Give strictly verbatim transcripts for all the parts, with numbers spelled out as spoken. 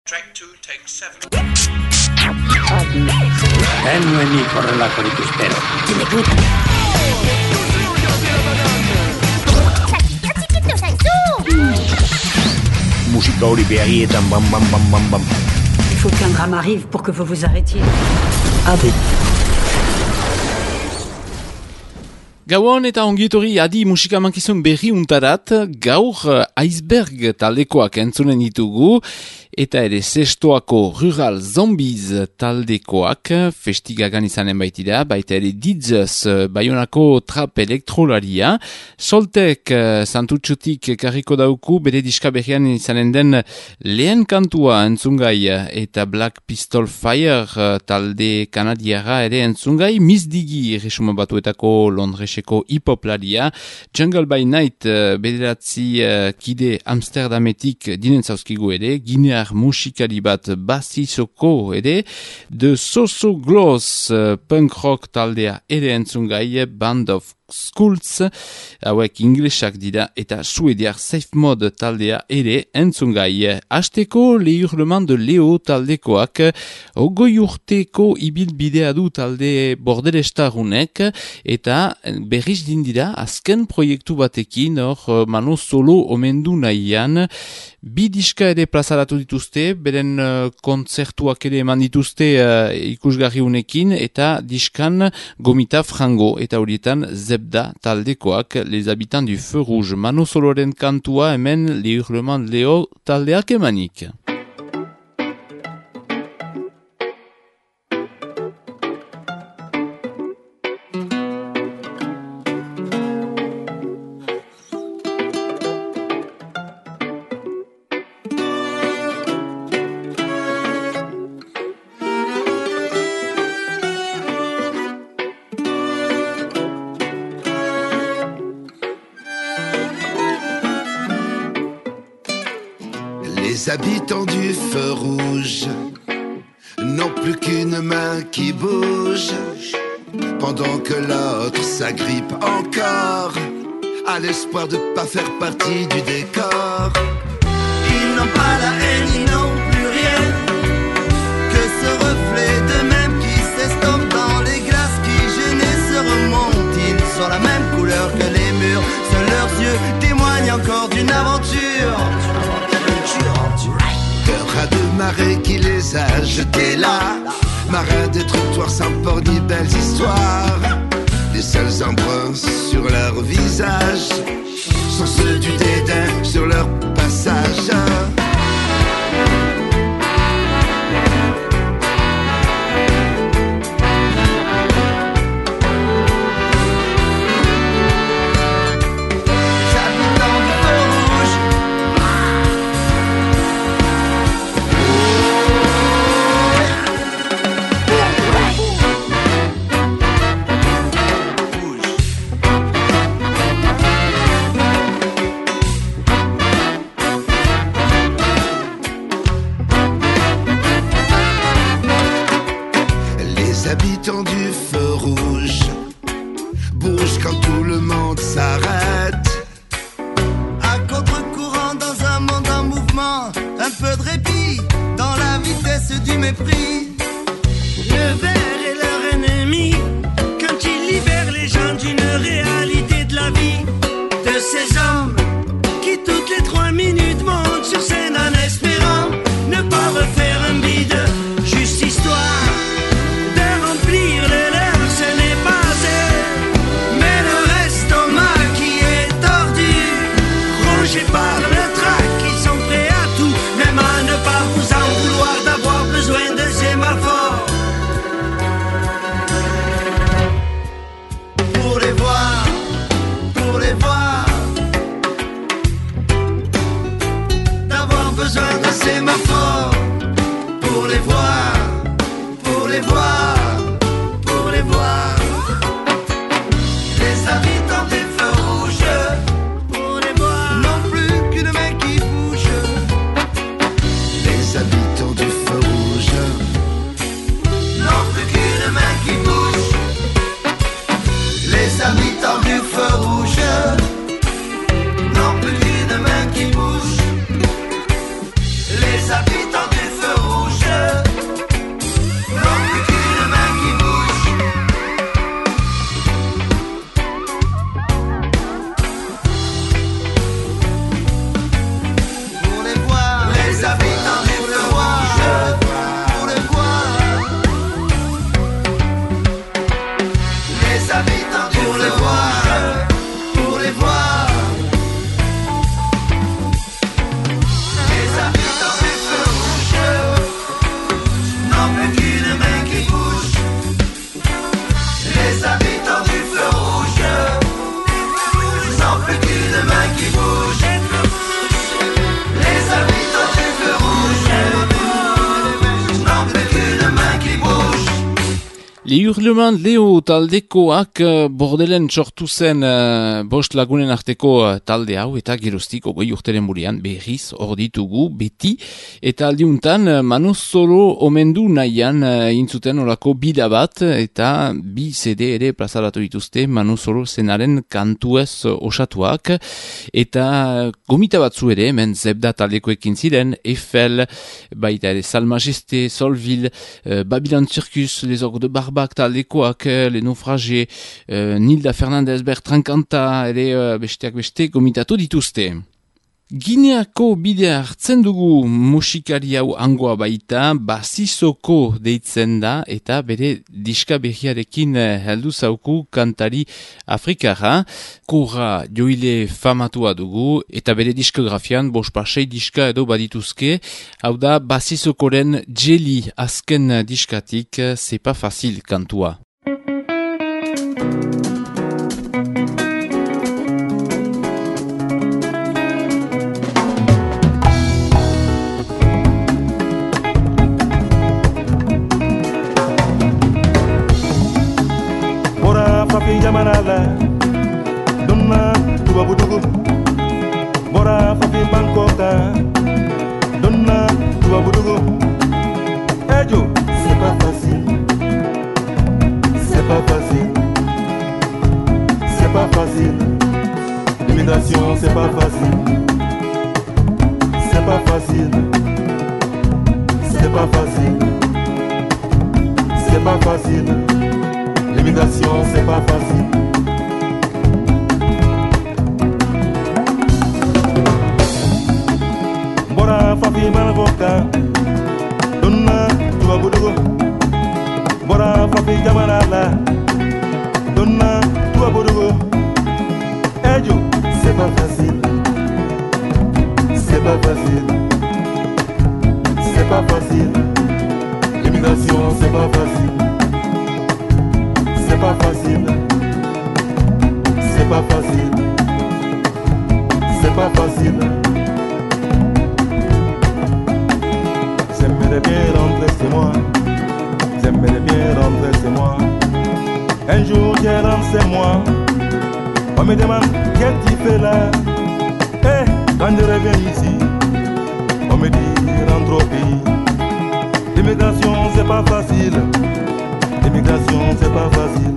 Track two, take seven. Ez nuen nik horrelakorik espero. Musika hori behagietan bam bam bam bam bam. Il faut qu'un drame arrive pour que vous vous arrêtiez. Adi. Gauan eta ongietorri adi musika mankizun berri untarat, gaur Iceberg taldekoak entzunen ditugu, eta ere Zestoako Rural Zombies taldekoak festigagan izanen baitira, baita ere Didzez Baionako trap elektrolaria, Soltek Santutxutik karriko dauku, bere diska berrian izanen den lehen kantua entzungai, eta Black Pistol Fire talde kanadiara ere entzungai, Miss Diggy resuma batuetako Londreseko hipoplaria, Jungle by Night bederatzi kide Amsterdametik dinen zauzkigu ere, Ginear musikari bat Basisoko ere, The So-So Gloss punk rock taldea ere entzungai, Band of Schools, hauek inglesak dira, eta suediar Safe Mode taldea ere entzungai. Hasteko Le Hurlement de Leo taldekoak, ogoi urteko ibilbidea du talde bordelestarunek, eta berriz dindira azken proiektu batekin, hor mano solo omendu nahian, bi diska ere plazaratu dituzte, beren uh, kontzertuak ere eman dituzte uh, ikusgarri unekin, eta diskan Gomita Frango, eta horietan Zebda taldekoak, Les Habitants du Feu Rouge, mano soloren kantua hemen Le Hurlement de Leo taldeak emanik. Les habitants du feu rouge n'ont plus qu'une main qui bouge, pendant que l'autre s'agrippe encore à l'espoir de pas faire partie du décor. Ils n'ont pas la haine, ils n'ont plus rien que ce reflet d'eux-mêmes qui s'estompe dans les glaces qui gênent et se remontent. Ils sont la même couleur que les murs, seuls leurs yeux témoignent encore d'une aventure. Cœur à deux marées qui les a jetés là, marins des trottoirs sans port ni belles histoires. Les seuls embruns sur leur visage sont ceux du dédain sur leur passage. Du feu rouge bouge quand tout le monde s'arrête, à contre-courant dans un monde en mouvement, un peu de répit dans la vitesse du mépris. Le verre est leur ennemi quand il libère les gens d'une réalité de la vie, de ces hommes qui toutes les trois minutes montent sur scène en espérant ne pas refaire un bide, juste histoire par le trac, ils sont prêts à tout, même à ne pas vous en vouloir d'avoir besoin de ces Hurlement Leo taldekoak bordelen sortu zen uh, bost lagunen arteko uh, talde hau eta geroztik ogoi urteren burean berriz hor ditugu beti eta aldiuntan uh, Manu Zoro omendu nahian uh, intzuten orako bida bat eta bi C D ere plazaratu dituzte Manu Zoro zenaren kantuez uh, osatuak eta uh, gomita batzu ere hemen zebda taldekoekin ziren Eiffel, baita ere Sal Majesté, Solville, uh, Babylon Circus, Les Orgues de Barba taldekoak, Les Naufragés, uh, Nilda Fernandez Bertrand Kanta ere uh, besteak beste gomitatu dituzte. Gineako bidea hartzen dugu musikari hau angoa baita, Basisoko deitzen da eta bere diska berriarekin heldu zauku kantari afrikara. Korra joile famatua dugu eta bere diskografian bospa sei diska edo badituzke. Hau da Basisokoren Jelly azken diskatik, C'est pas facile kantua. Jamanala, donna tuba budugu, bora fafi Bangkoka, donna tuba budugu. Ejo, c'est pas facile, c'est pas facile, c'est pas facile. L'immigration, c'est pas facile, c'est pas facile, c'est pas facile, c'est pas facile. L'immigration, c'est pas facile. Bora fafi Bangkoka, donna tuba budugu, bora fafi Jamanala, donna tuba budugu. Ejo, c'est pas facile, c'est pas facile, c'est pas facile. L'immigration, c'est pas facile. C'est pas facile, c'est pas facile, c'est pas facile. J'aimerais bien rentrer chez moi, j'aimerais bien rentrer chez moi. Un jour je rentre chez moi, on me demande qu'est-ce que tu fais là. Eh, quand je reviens ici, on me dit rentre au pays. L'immigration c'est pas facile. L'immigration, c'est pas facile.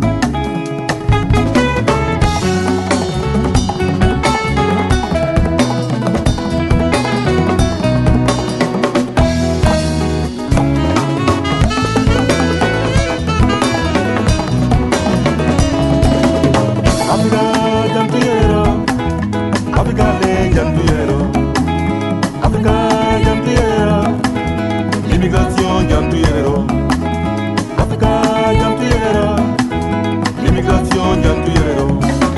Africa, jantuyero. Africa, le jantuyero. Africa, jantuyero. L'immigration, jantuyero. L'immigration, jantuyero.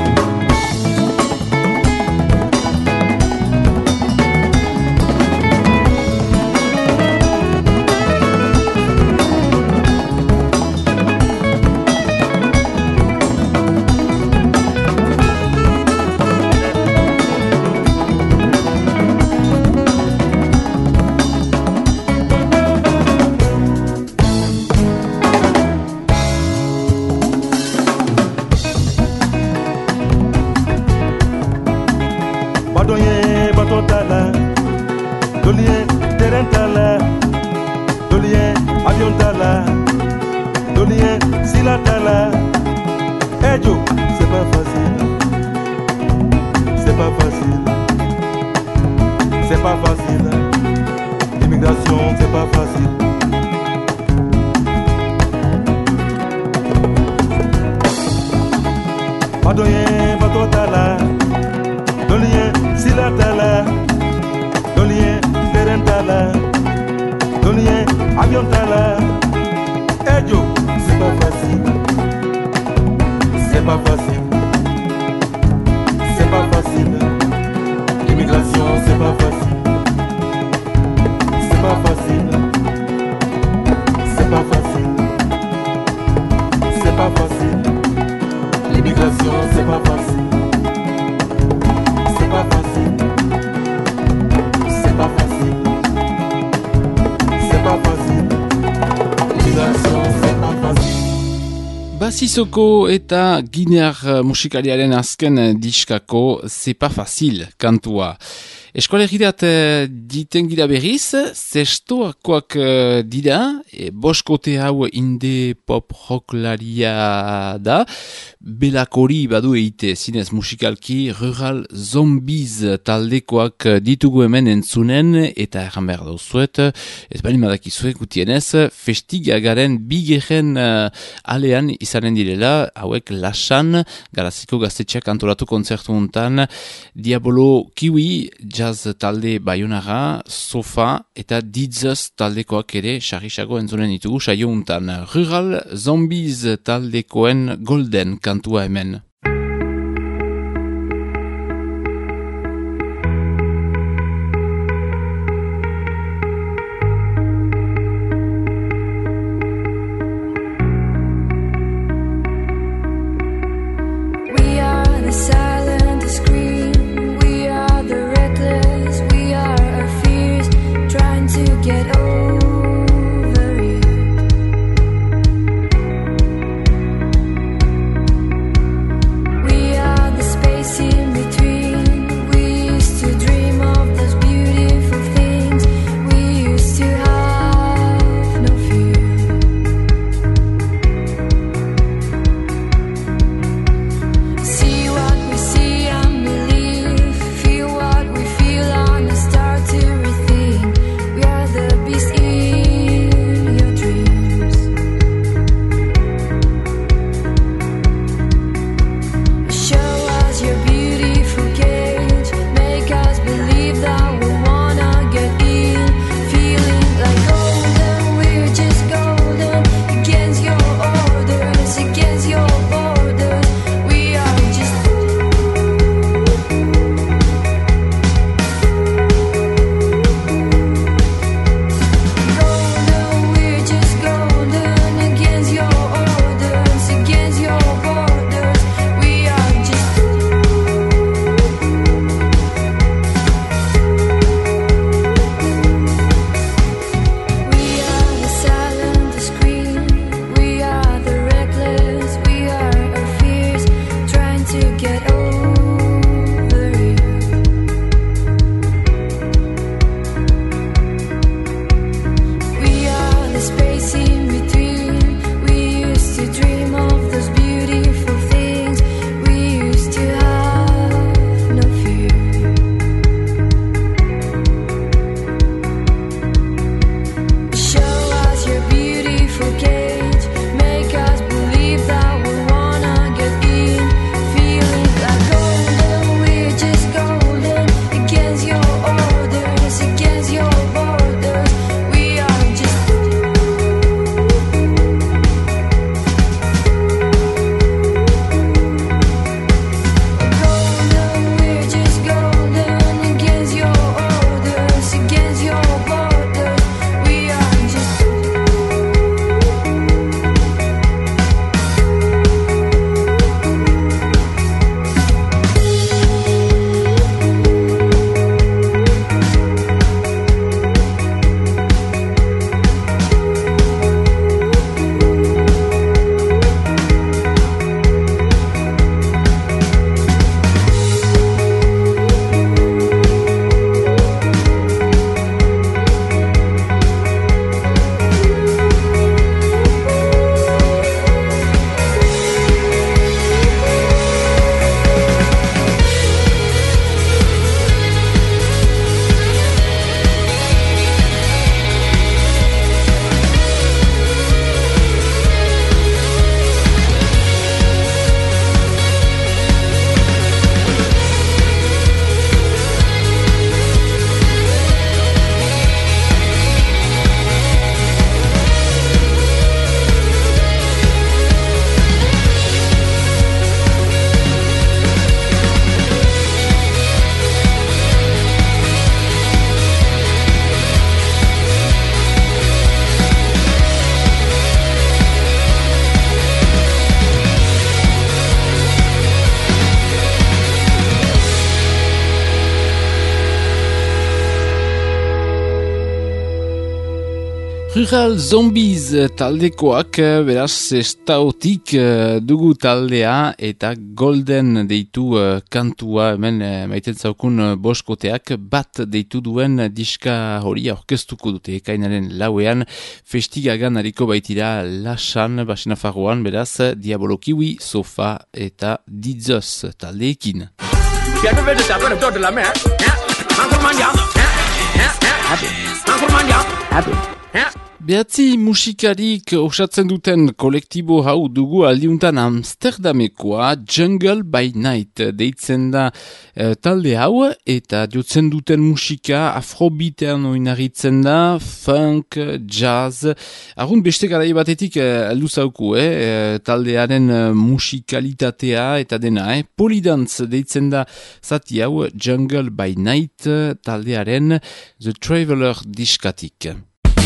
Badonye batotala, dolien terrain tala, dolien avion tala, dolien sila tala. Ejo, c'est pas facile, c'est pas facile, c'est pas facile. L'immigration, c'est pas facile. Badonye batotala, dolien sila tala, dolien terrain tala, dolien avion tala. Ejo, c'est pas facile, c'est pas facile, c'est pas facile. L'immigration, c'est pas facile, c'est pas facile, c'est pas facile, c'est pas facile. L'immigration, c'est pas facile. C'est pas facile, c'est pas facile, c'est pas facile. L'immigration, c'est pas facile. Basizoko eta Ginear musikariaren azken diskako C'est pas facile kantua. Eskolegirat diten gira berriz, zestoakoak dira, e, boskote hau inde pop rocklaria da, belakori badu eite zinez musikalki Rural Zombies taldekoak ditugu hemen entzunen, eta erran behar dauzuet, ez bali madakizuek gutienez, festigagaren bigeren uh, alean izanen direla, hauek Lasan, Garaziko gaztetxeak antolatu kontzertu untan, Diabolo Kiwi, jazz talde Bayonara, Sofa eta Didzes taldekoak ere sarrisago entzunen ditugu saio untan. Rural Zombies taldekoen Golden kantua hemen. Get over it. Rural Zombies taldekoak, beraz, Sestaotik dugu taldea eta Golden deitu kantua, hemen maiten zaukun boskoteak, bat deitu duen diska hori aurkeztuko dute ekainaren lauean, festigagan hariko baitira Lasan, Basinafarroan, beraz, Diabolo Kiwi, Sofa eta Dizos taldeekin. Behatzi musikarik osatzen duten kolektibo hau dugu aldiuntan Amsterdamekoa Jungle by Night deitzen da e, talde hau eta jotzen duten musika afrobeatean oinarritzen da, funk, jazz, argun beste garai batetik aldu zauku, eh, taldearen musikalitatea eta dena, eh, Polydance deitzen da zati hau Jungle by Night taldearen The Traveler diskatik.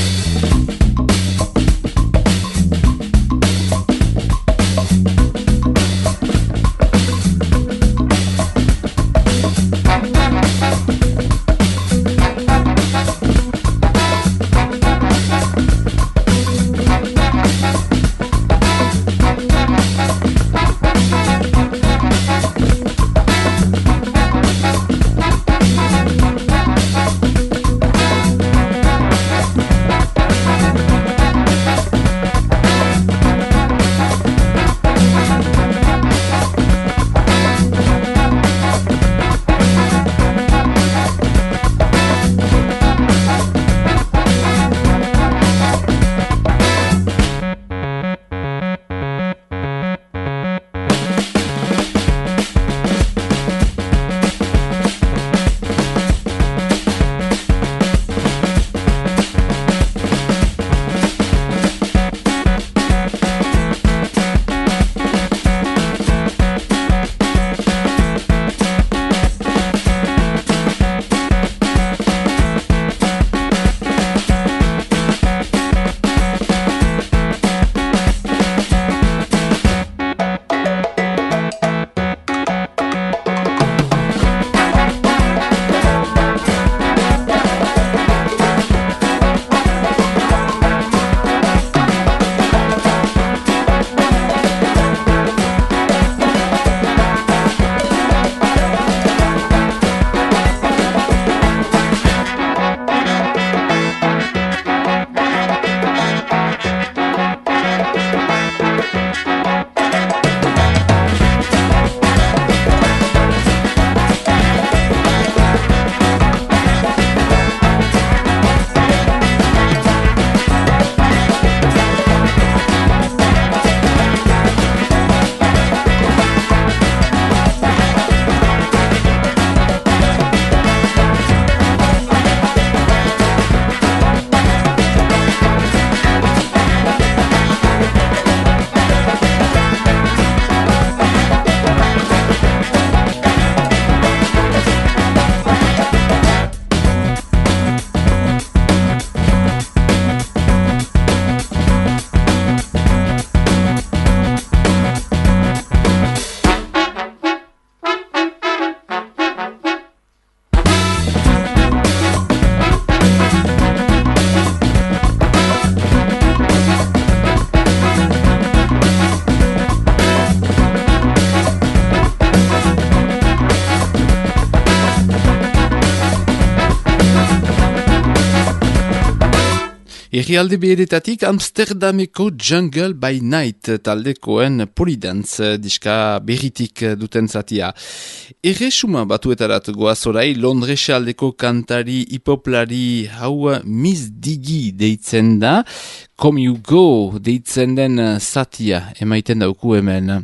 Herrialde beheretatik Amsterdameko Jungle by Night taldekoen Polydance diska berritik duten zatia. Erresuma batuetarat goaz orai Londresa aldeko kantari hipoplari hau Miss Diggy deitzen da, Come You Go deitzen den zatia emaiten dauku hemen.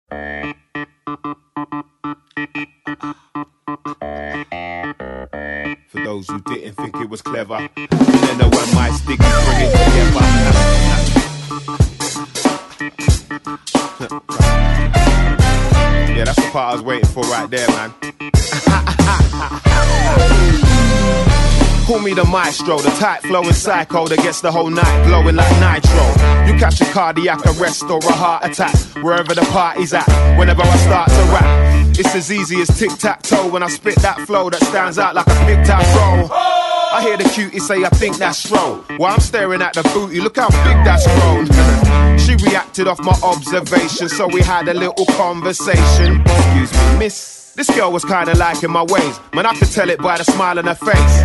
For those who didn't think it was clever, you don't know what my stick is bringing together. Yeah, that's the part I was waiting for right there, man. Call me the maestro, the tight flowing psycho that gets the whole night blowing like nitro. You catch a cardiac arrest or a heart attack wherever the party's at. Whenever I start to rap, it's as easy as tic-tac-toe when I spit that flow that stands out like a pig-tac roll. I hear the cutie say, I think that's strong. While I'm staring at the booty, look how big that's grown. She reacted off my observation, so we had a little conversation. Excuse me, miss. This girl was kinda liking my ways. Man, I could tell it by the smile on her face.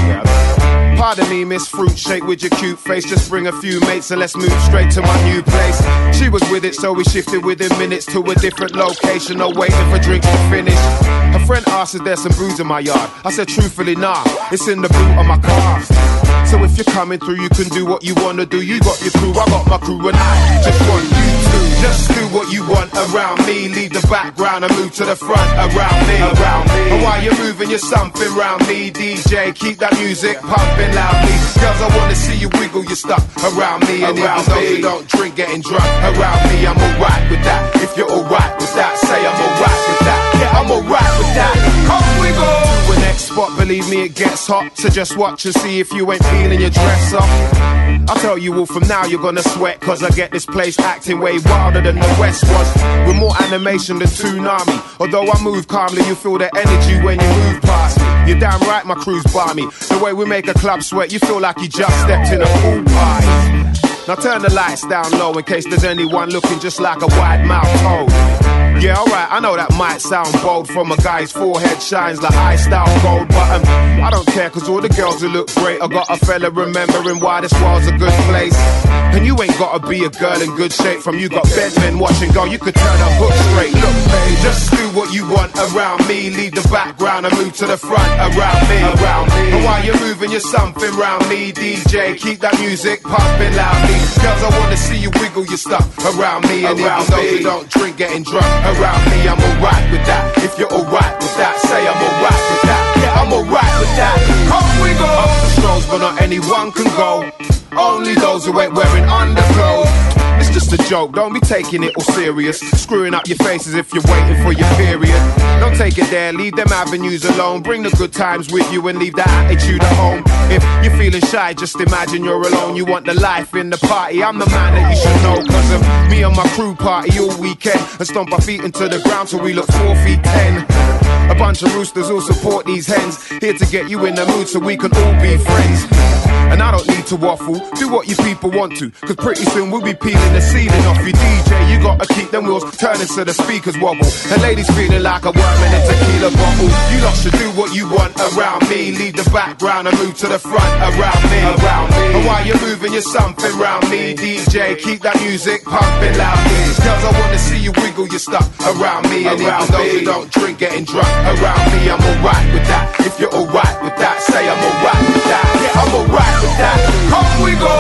Pardon me, Miss Fruit Shake, with your cute face. Just bring a few mates and let's move straight to my new place. She was with it, so we shifted within minutes to a different location. No waiting for drinks to finish. Her friend asked if there's some booze in my yard. I said truthfully, nah, it's in the boot of my car. So if you're coming through, you can do what you wanna do. You got your crew, I got my crew, and I just want you to just do what you want around me. Leave the background and move to the front around me. Around me. And while you're moving, you're something around me. D J, keep that music pumping loudly. Girls, I wanna see you wiggle your stuff around me. And around even though me. You don't drink, getting drunk around me, I'm alright with that. If you're alright with that, say I'm alright with that. Yeah, I'm alright with that. Come we go to the next spot, believe me, it gets hot. So just watch and see if you ain't peeling your dress off. I tell you all from now you're gonna sweat, cause I get this place acting way wilder than the West was. With more animation than tsunami. Although I move calmly, you feel the energy when you move past me. You're damn right my crew's balmy. The way we make a club sweat, you feel like you just stepped in a pool party. Now turn the lights down low in case there's anyone looking just like a wide-mouthed toad. Yeah, alright, I know that might sound bold. From a guy's forehead shines like high-style gold. But um, I don't care, cause all the girls who look great. I got a fella remembering why this world's a good place. And you ain't gotta be a girl in good shape. From you got bent men watching go, you could turn a hook straight. Look, babe, just do what you want around me. Leave the background and move to the front around me. Around me. And while you're moving, you're something around me. D J, keep that music pumping loudly. Girls, I wanna see you wiggle your stuff around me. And around even though me. You don't drink, getting drunk around me, I'm alright with that. If you're alright with that, say I'm alright with that. Yeah, I'm alright with that. Come we go. Up the strolls, but not anyone can go. Only those who ain't wearing underclothes. It's just a joke, don't be taking it all serious. Screwing up your faces if you're waiting for your period. Don't take it there, leave them avenues alone. Bring the good times with you and leave that attitude at home. If you're feeling shy, just imagine you're alone. You want the life in the party, I'm the man that you should know. Cause of me and my crew party all weekend. And stomp our feet into the ground till we look four feet ten. A bunch of roosters who'll support these hens. Here to get you in the mood so we can all be friends. And I don't need to waffle, do what you people want to. Cause pretty soon we'll be peeling the ceiling off you. D J, you gotta keep them wheels turning so the speakers wobble. And ladies feeling like a worm in a tequila bottle. You lot should do what you want around me. Leave the background and move to the front around me. Around me. And while you're moving, you're something around me. D J, keep that music pumping loudly. Girls, I wanna see you wiggle your stuff around me. And around even though you don't drink, getting drunk around me, I'm alright with that. If you're alright with that, say I'm alright with that. Yeah, I'm alright with that. Come we go.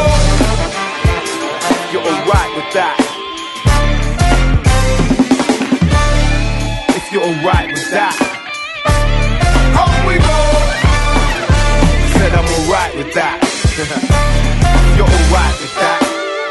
You're alright with that. If you're alright with that. Come we go. Said I'm alright with that. You're alright with that.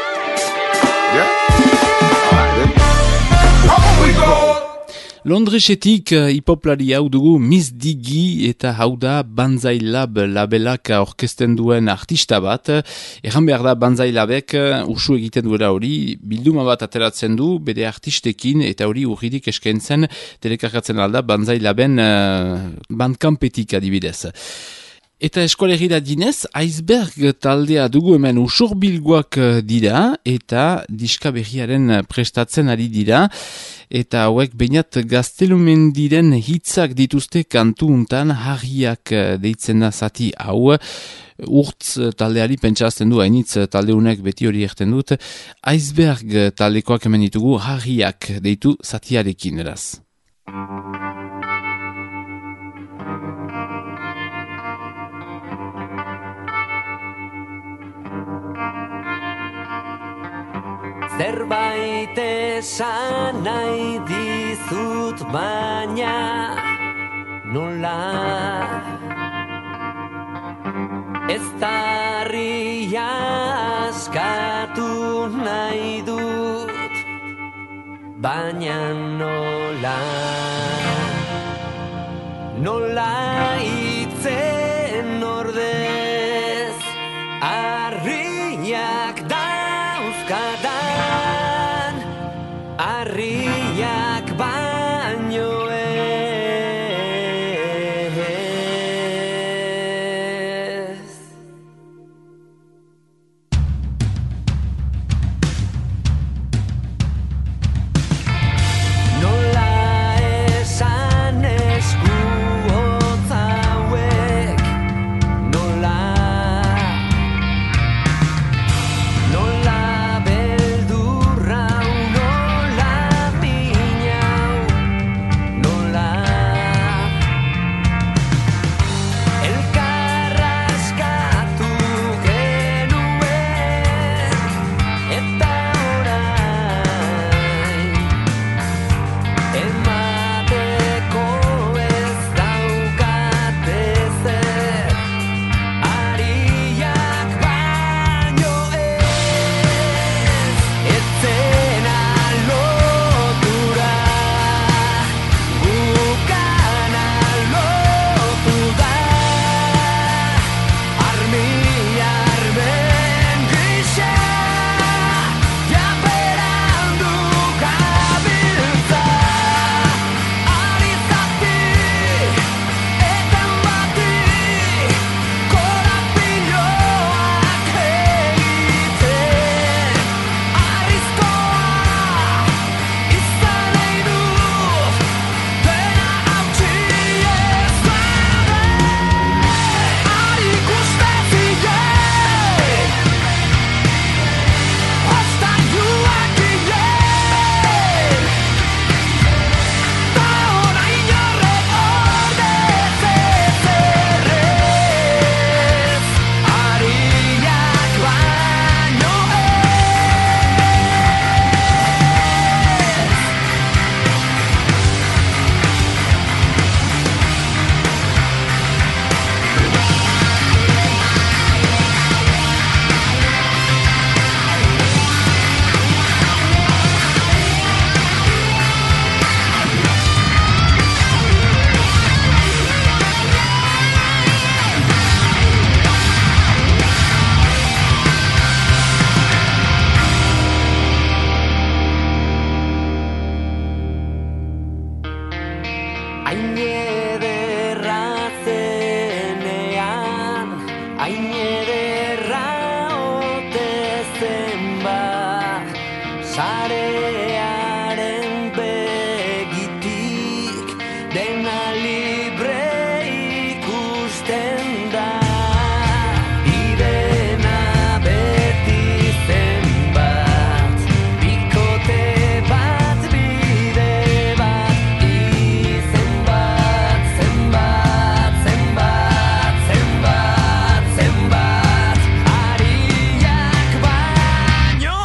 Yeah. Alright then. Come we go. Londresetik hipoplari hau dugu Miss Diggy eta hau da Banzai Lab labelak orkesten duen artista bat. Erran behar da Banzai Labek usu egiten duela hori, bilduma bat ateratzen du bere artistekin eta hori urridik eskaintzen telekarkatzen alda Banzai Laben uh, bandkampetik adibidez. Eta eskolegira dinez, Iceberg taldea dugu hemen usurbilgoak dira eta diska berriaren prestatzen ari dira. Eta hauek bainat Gaztelumendiren hitzak dituzte kantu untan harriak deitzen da zati hau. Urtz taldeari pentsazten du, hainitz taldeunek beti hori erten dut. Iceberg taldekoak hemen ditugu harriak deitu zatiarekin eraz. Zerbait esan nahi dizut baina nola ez tarria askatu nahi dut baina nola nola itzen ordez harriak dauzkadan harriak baino ez Sarearen begitik dena libre ikusten da. Irena beti zenbat, bikote bat, bide bat, izen bat, zenbat, zenbat, zenbat, zenbat, ariak baino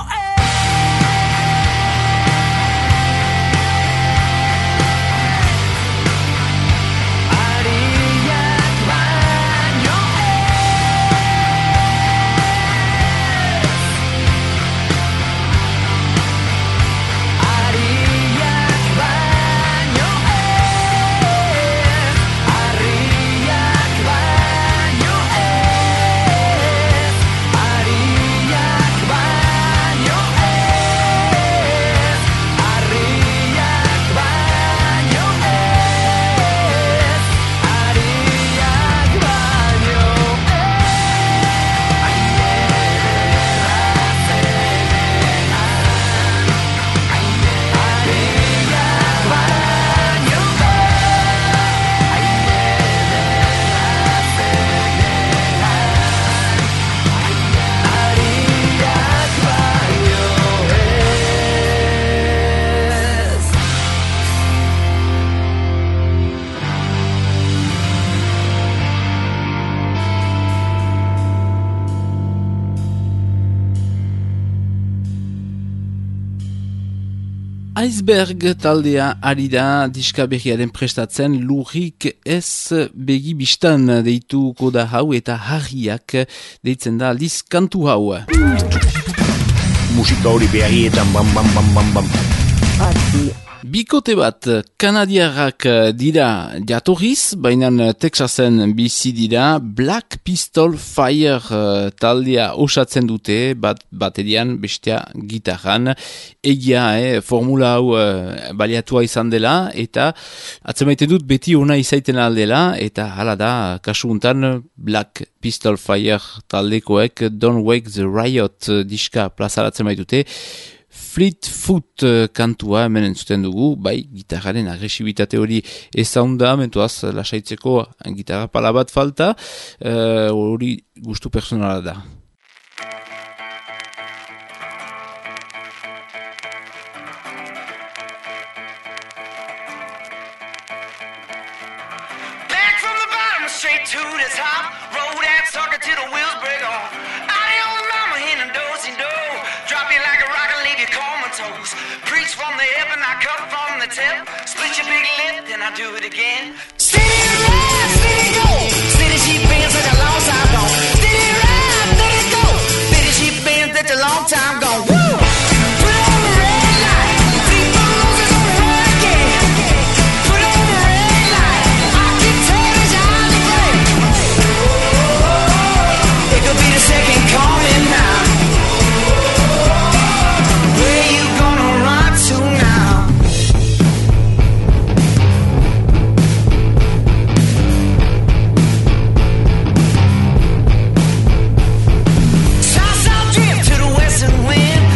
Iceberg taldea ari da diska berriaren prestatzen lurrik ez begi bistan deituko da hau eta harriak deitzen da aldiz kantu hau. Musika hori berrietan bam bam bam bam bam. Bikote bat kanadiarrak dira jatorriz, baina Texasen bizi dira. Black Pistol Fire taldea osatzen dute, bat baterian, bestea gitarran. Egia, eh, formula hau eh, baliatua izan dela, eta atzemaiten dut beti ona izaiten aldela, eta hala da, kasu untan Black Pistol Fire taldekoek Don't Wake the Riot diska plazaratzen baitute. Fleetfoot kantua hemen entzuten dugu, bai, gitarraren agresibitate hori ezaunda, mentuaz lasaitzeko gitarra pala bat falta, hori uh, gustu personala da. Back from the bottom, straight to the top, roll that sucker till the wheels break off. Adios, mama, in a do-si-do, drop you like a rock and leave you comatose. Preach from the hip and I cut from the tip, split your big lip, then I do it again. Steady ride, steady go, steady sheep bands that a long time gone. Steady ride, steady go, steady sheep bands that a long time gone. Woo! Put on the red light, three phones is on the road again. Put on the red light, I can tell it's on the break. It could be the second coming now. Where you gonna run to now? South, south drift to the western wind.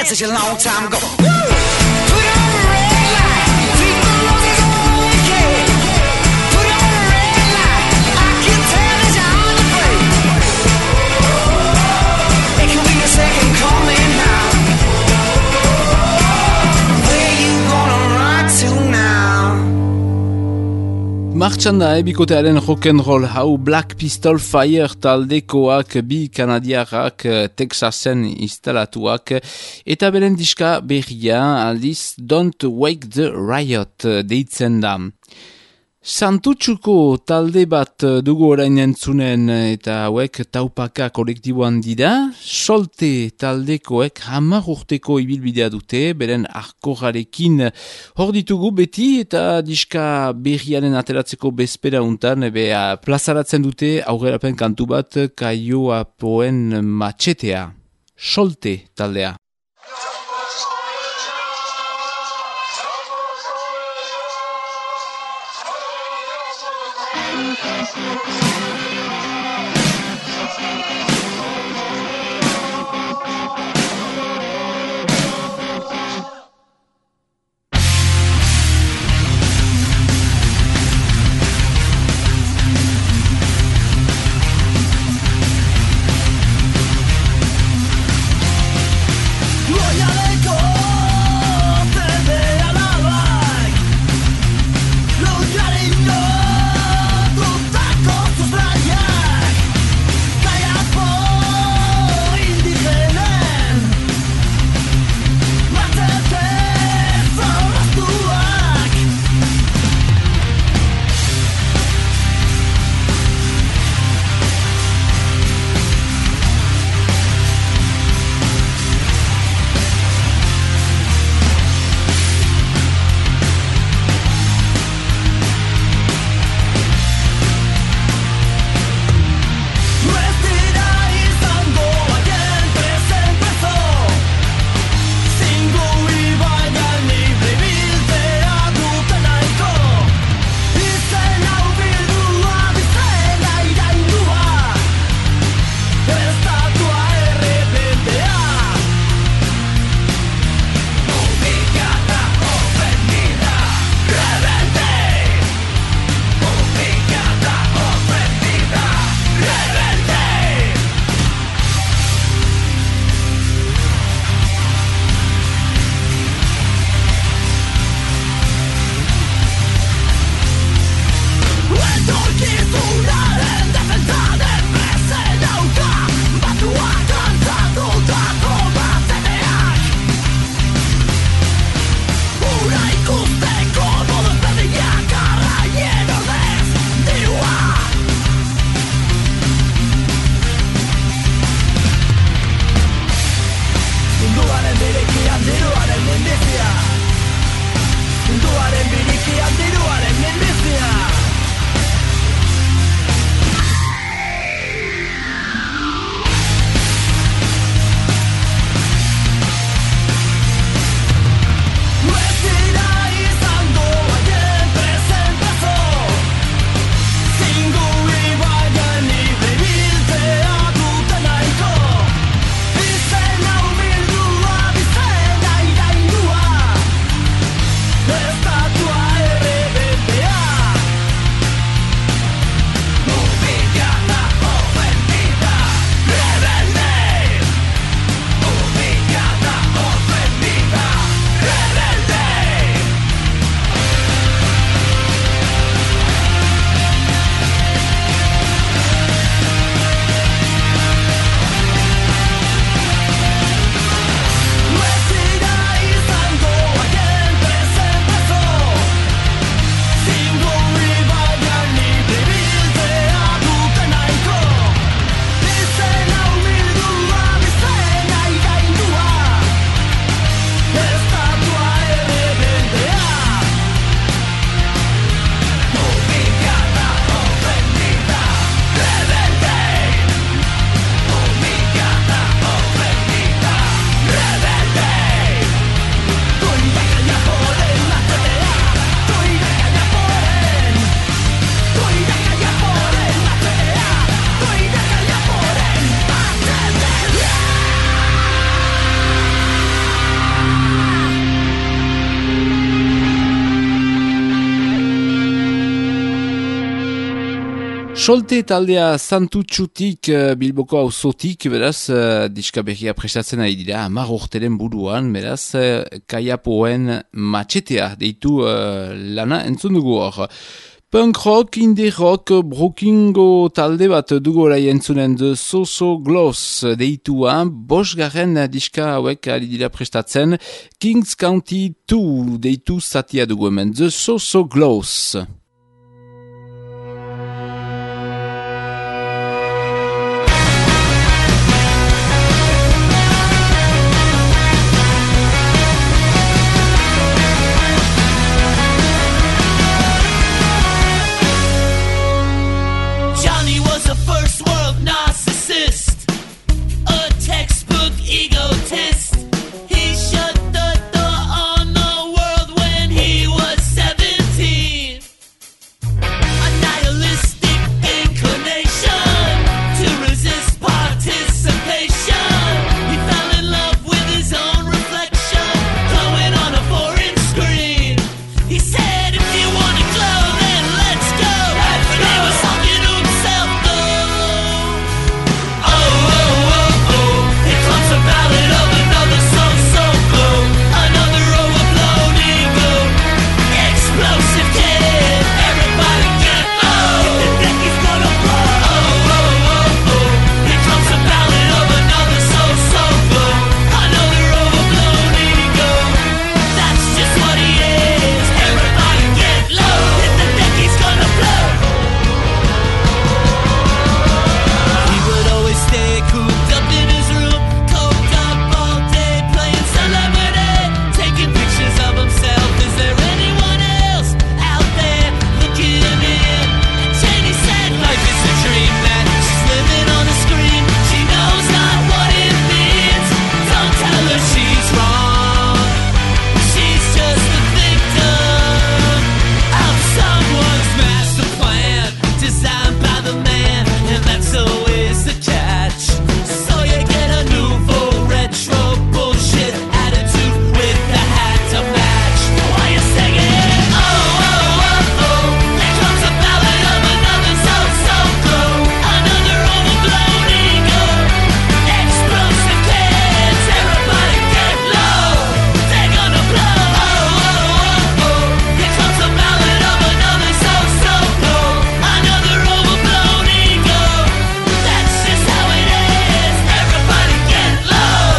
such a long time ago. Woo! Put on a red light, people know there's all we can. Put on a red light, I can tell that you're on the way. It could be your second coming now. Where you gonna run to now? Martxan da, ebikotearen rock'n'roll hau Black Pistol Fire taldekoak bi kanadiarrak Texasen instalatuak eta beren diska berria aldiz Don't Wake the Riot deitzen da. Santutxuko talde bat dugu orain entzunen eta hauek taupaka kolektiboan dira. Solte taldekoek hamar urteko ibilbidea dute, beren arkorarekin hor ditugu beti eta diska berriaren ateratzeko bezpera untan ebe plazaratzen dute aurrerapen kantu bat Kaioa Poen Matxetea. Solte taldea. Solte taldea Santutxutik uh, Bilboko auzotik, beraz, uh, diska berria prestatzen ari dira, hamar urteren buruan, beraz, uh, Kaiapoen matxetea deitu uh, lana entzun dugu hor. Punk rock, indie rock, brokingo talde bat dugu orai entzunen The So-So Gloss deitua, bosgarren diska hauek ari dira prestatzen, Kings County two deitu zatia dugu hemen, The So-So Gloss. Egotist. He shut the door on the world when he was seventeen. A nihilistic inclination to resist participation. He fell in love with his own reflection, glowing on a foreign screen. He said, if you wanna glow, then let's go. But he was talking to himself though. Oh, oh, oh, oh. Here comes a ballad of another so-so glow. Another overblown ego. Explosive kid. Everybody get low. The deck is gonna blow. Oh, oh, oh, oh. Here comes a ballad of another so-so glow. Another overblown ego. That's just what he is. Everybody get low. The deck is gonna blow. He would always stay cooped up in his room, coked up all day, playing celebrity, taking pictures of himself. Is there anyone else out there looking in? Janie said, life is a dream that she's living on a screen. She knows not what it means. Don't tell her she's wrong. She's just a victim of someone's master plan, designed by the man, and that's always the catch. So you get a nouveau retro bullshit attitude with the hat to match. While you're singing, oh, oh, oh, oh, there comes a ballad of another so-so glow. Another overblown ego. Explosive kids, everybody get low. They're gonna blow. Oh, oh, oh, oh, here comes a ballad of another so-so glow. Another overblown ego. That's just how it is. Everybody get low.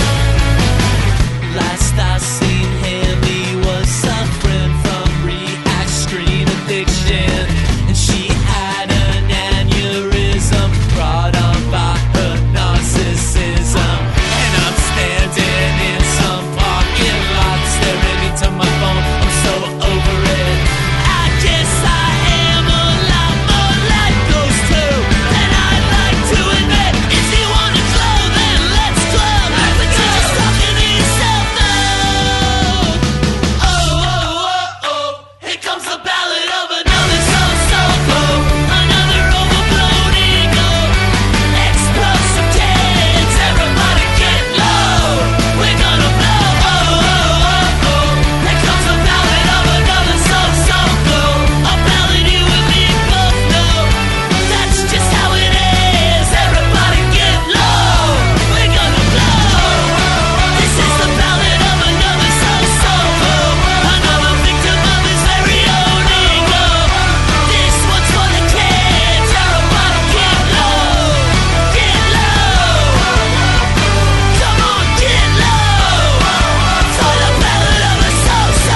Last I seen him, he was suffering from rehash screen addiction, and she had an aneurysm brought on by her narcissism. And I'm standing in some parking lot, staring into my phone. I'm so over it. I guess I am a lot more like those two than I'd like to admit. If you wanna glow, then let's glow. But you're just talking to yourself though. Oh, oh, oh, oh. Here comes the ballad of another so-so glow. Another overblown ego. Explosive kids, everybody get low. We're gonna blow. Oh, oh, oh, oh. Here comes the ballad of another so-so glow. A ballad you and me both know. That's just how it is. Everybody get low. We're gonna blow. This is the ballad of another so-so glow. Another victim of his very own ego. This one's for the kids. Everybody get low. Get low. Come on, get low. For the ballad of a so-so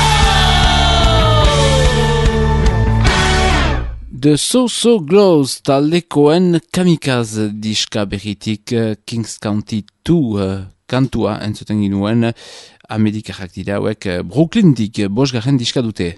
glow. The So-So Glows taldekoen Kamikaze diska berritik uh, Kings County two uh, kantua entzuten ginuen Amerikarrak dira hauek uh, Brooklyndik bosgarren diska dute.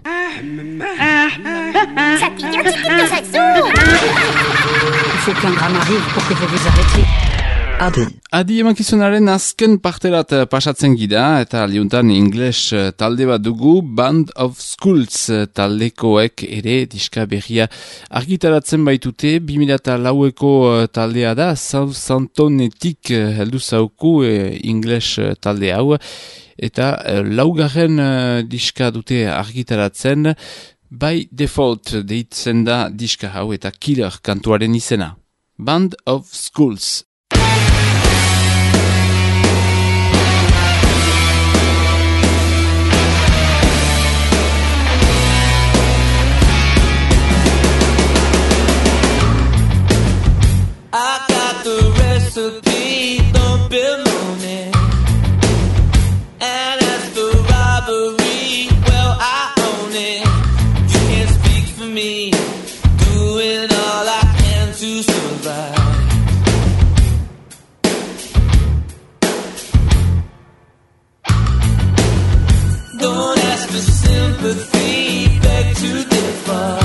Il faut qu'un drame arrive pour que vous vous arrêtiez. Adi. Adi emankizunaren azken parterat uh, pasatzen gira, eta liuntan ingles uh, talde bat dugu, Band of Skulls uh, taldekoek ere diska berria argitaratzen baitute, bi mila laueko uh, taldea da, Southamptonetik uh, heldu zauku uh, ingles uh, talde hau, eta uh, laugarren uh, diska dute argitaratzen, By Default deitzen da diska hau eta Killer kantuaren izena. Band of Schools. I got the recipe, don't build on it. And as for robbery, well, I own it. You can't speak for me, doing all I can to survive. Don't ask for sympathy, beg to differ.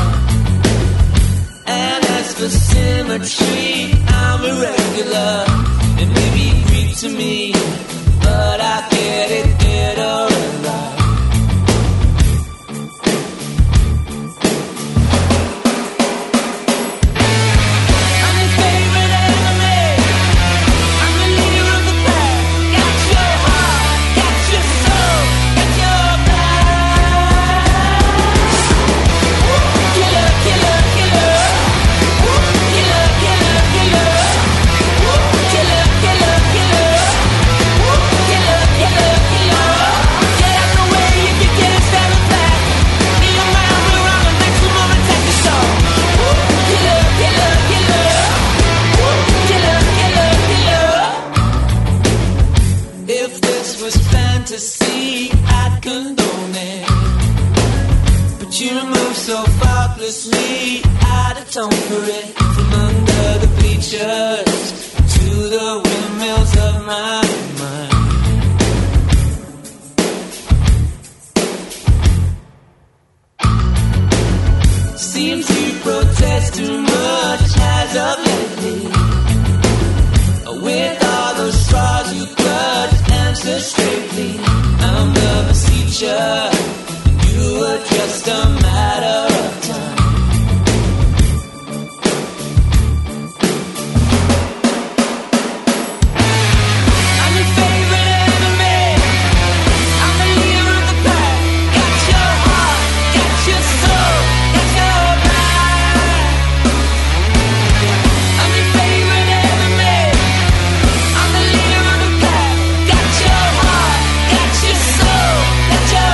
And as for symmetry, I'm irregular. It may be Greek to me, but I get it dead or alive. I'm your favorite enemy. I'm the leader of the pack. Got your heart, got your soul, got your past. Killer, killer, killer. Killer, killer, killer. Killer, killer, killer. Killer, killer, killer. Get out the way if you can't stand the fact. Me and my armor on the maximum attack assault. Killer, killer, killer. Killer, killer, killer. If this was fantasy, I'd condone it. But you move so thoughtlessly, I'd atone for it. From under the bleachers to the windmills of my mind. Seems you protest too much as of lately. With all those straws you clutch, answer straightly. I'm the beseecher, and you are just a matter of time. I'm your favorite enemy. I'm the leader of the pack. Got your heart, got your soul, got your mind. I'm your favorite enemy. I'm the leader of the pack. Got your heart, got your soul, got your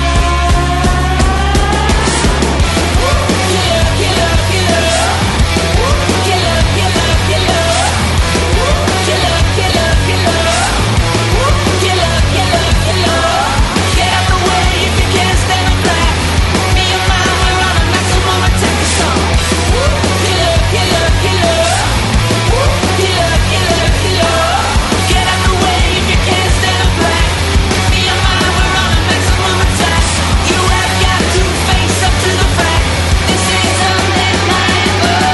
past. Killer, killer, killer. Killer, killer, killer. Killer, killer, killer. Killer, killer, killer. Get out the way if you can't stand the fact. Me and mine, we're on a maximum attack assault. Killer, killer, killer. Killer, killer, killer. Get out the way if you can't stand the fact. Me and mine, we're on a maximum attack. You have got to face up to the fact. This is undeniable.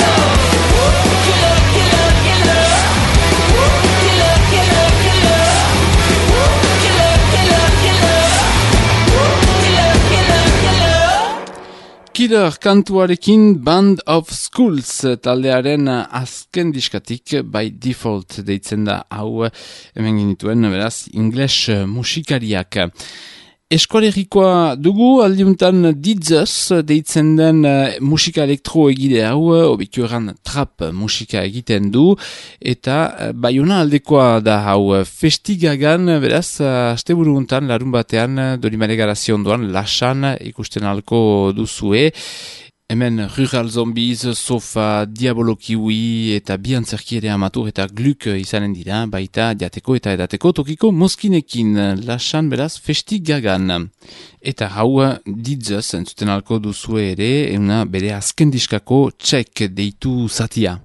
Killer, killer, killer. Killer, killer, killer. Killer, killer, killer. Killer, killer, killer. Killer kantuarekin Band of Schools taldearen azken diskatik By Default deitzen da hau hemen ginituen beraz English musikariak. Eskualerikoa dugu aldiuntan Didzes deitzen den uh, musika elektro egide hau, obitu eran trap musika egiten du, eta uh, Baiona aldekoa da hau Festigagan, beraz, uh, asteburu untan, larun batean, Dorimare Garazion doan, lasan ikusten alko duzue. Hemen Rural Zombies, Sofa, Diabolo Kiwi eta bi antzerki ere amatur eta gluk izanen dira, baita jateko eta edateko tokiko mozkinekin, lasan beraz Festigagan. Eta hau Didzes entzuten alko duzue ere, euna bere azken diskako txek deitu zatia.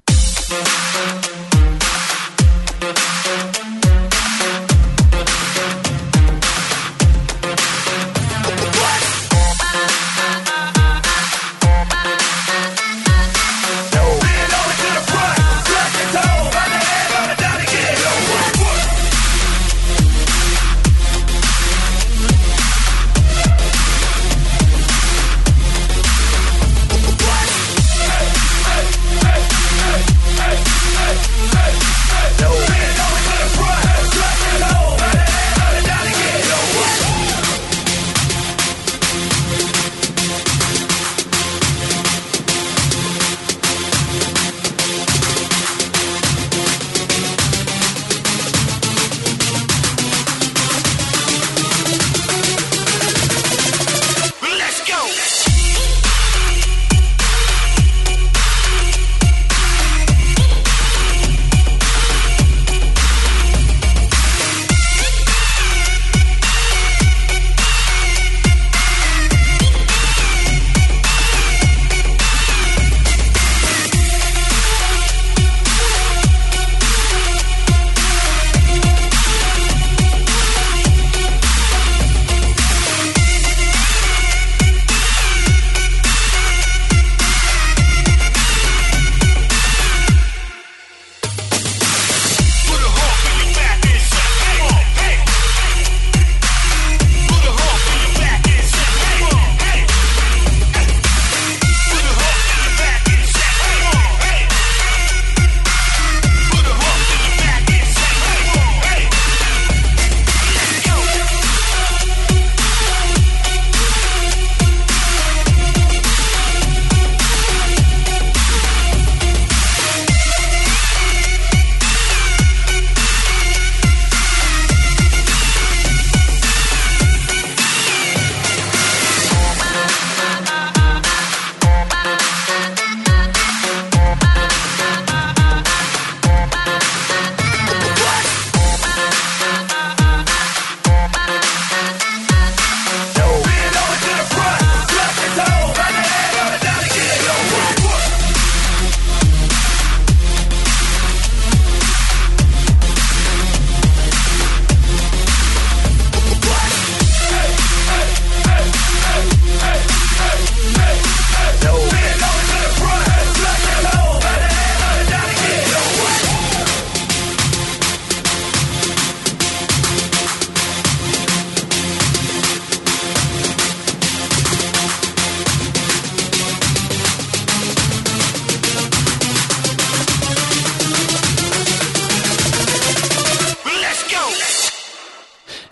Hey!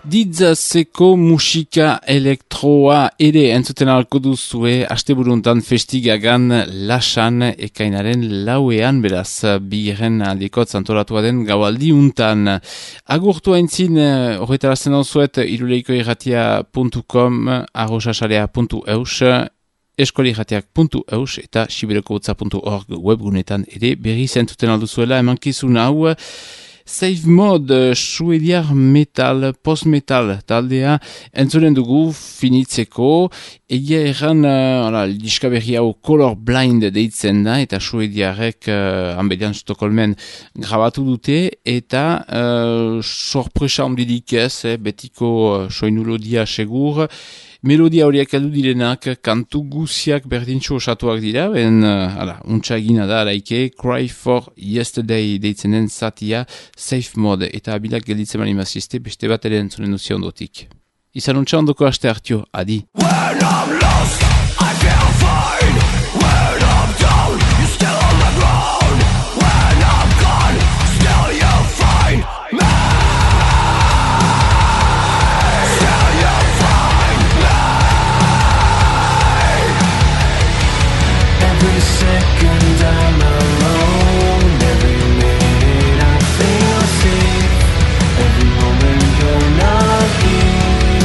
Ditzazeko musika elektroa ere entzuten alko duzue asteburuntan festigagan lasan ekainaren lauean beraz bigarren aldikot antolatua den gaualdi untan. Agurtu haintzin horretarazten dauzuet iruleikoirratia puntu com arrosasarea puntu eus eskolirratiak puntu eus eta siberokobotza puntu org webgunetan ere berri zentzuten alduzuela emankizun hau. Save Mode, suediar metal, post-metal taldea entzuren dugu finitzeko. Egia erran, uh, diska berri hau Colorblind deitzen da, eta suediarek uh, Ambedian Stockholmen grabatu dute, eta uh, sorpresa ondidik ez, eh, betiko uh, soinulodia segur. Melodia horiek aldu direnak, kantu guziak berdintxo osatuak dira, ben, uh, ala, untsa egina da, alaike, Cry for Yesterday deitzen den zatia, Safe Mode, eta abilak gelditzen mani mazizte, beste bat ere entzunen duzio ondotik. Izan untsa ondoko aste hartio, adi. When I'm lost, I feel fine. When I'm down, you're still on the ground. When I'm gone, still you find me. Still you find me. Every second I'm alone. Every minute I feel safe. Every moment you're not here.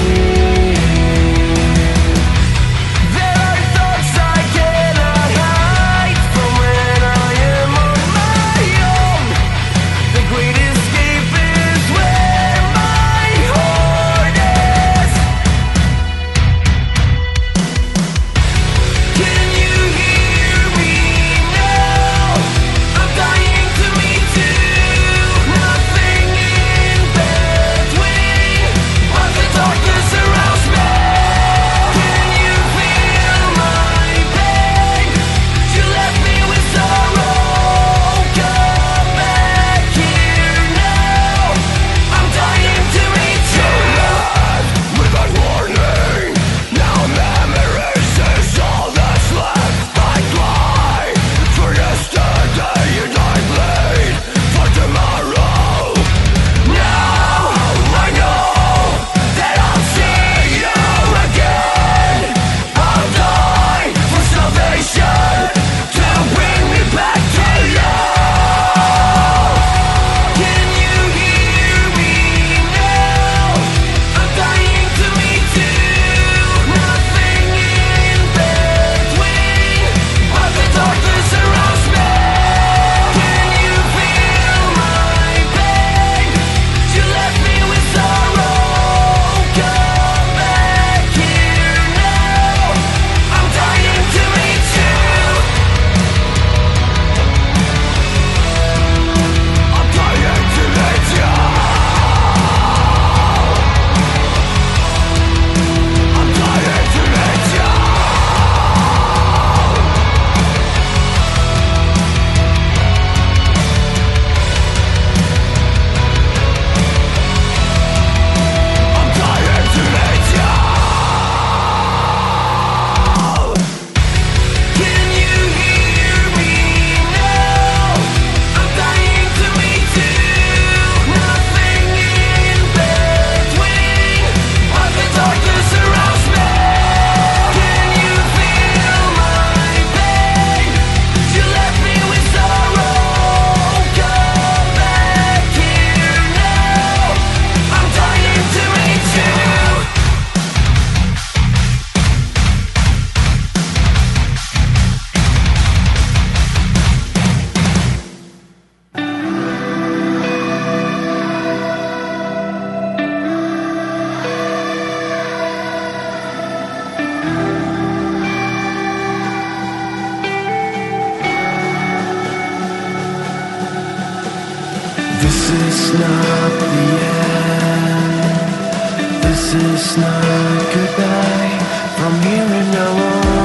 It's not goodbye from here and now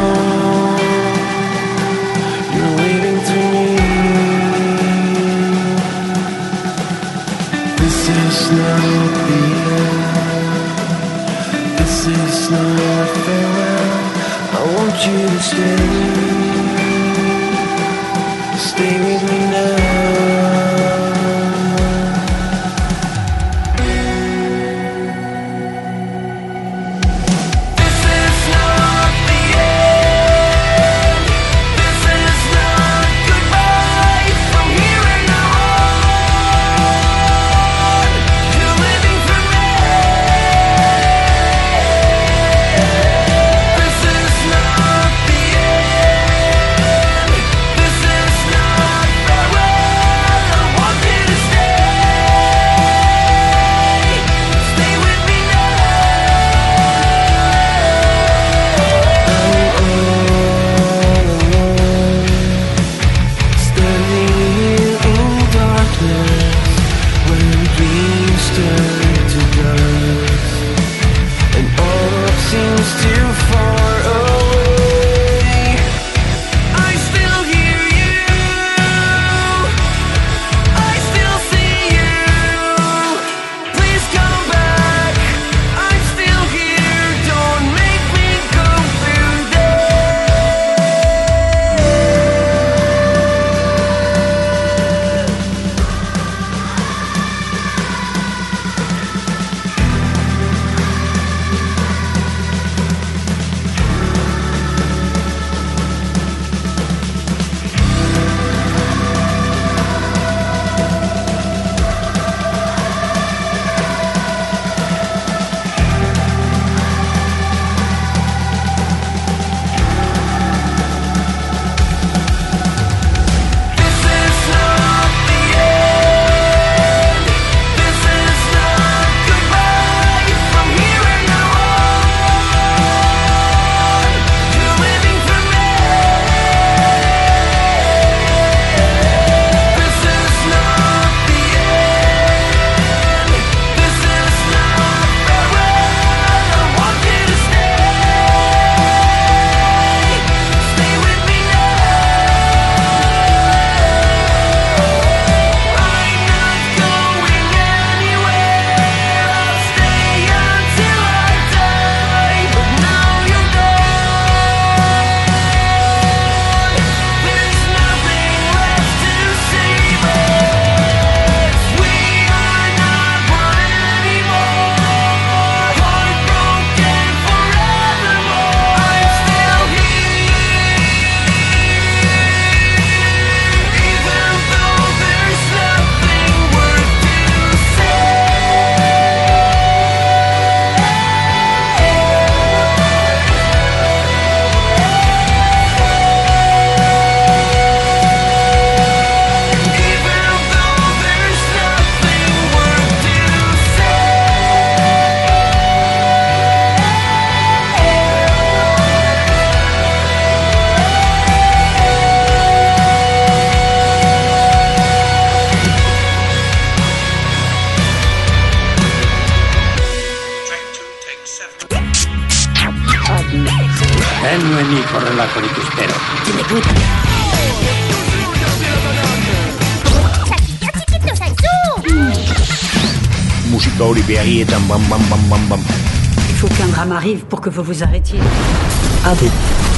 on. You're waiting to me. This is not the end. This is not farewell. I want you to stay. Stay with me now. nik horrelakorik espero. Musika hori beharietan bam bam bam bam bam. Il faut qu'un drame arrive pour que vous vous arrêtiez. Adi.